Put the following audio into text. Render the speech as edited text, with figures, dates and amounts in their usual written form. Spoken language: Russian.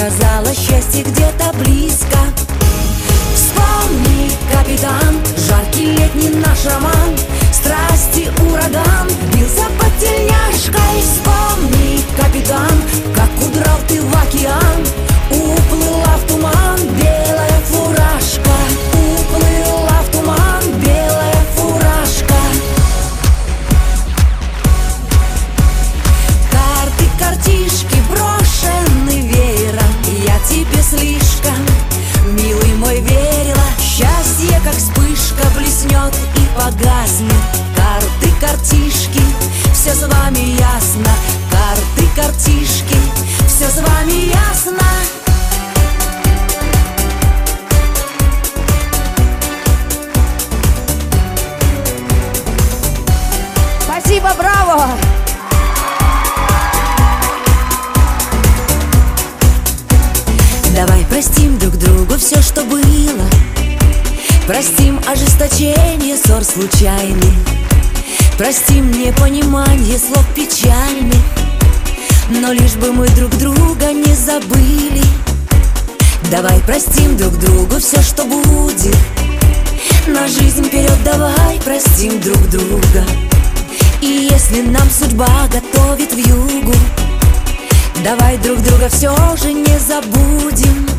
казалось, счастье где-то близко. Вспомни, капитан, жаркий летний наш роман, страсти ураган бился под тельняшкой. Вспомни, капитан, как удрал ты в океан, уплыла в туман белая фуражка, уплыла в туман белая фуражка. Карты, картишки брошены веером, я тебе слишком, милый мой, верила. Счастье, как вспышка, блеснет и погаснет. Карты, картишки, все с вами ясно. Карты, картишки, все с вами ясно. Спасибо, браво! Давай простим друг другу все, что было. Простим ожесточение ссор случайных. Простим непонимание слов печальных. Но лишь бы мы друг друга не забыли. Давай простим друг другу все, что будет. На жизнь вперед давай простим друг друга. И если нам судьба готовит вьюгу, давай друг друга все же не забудем.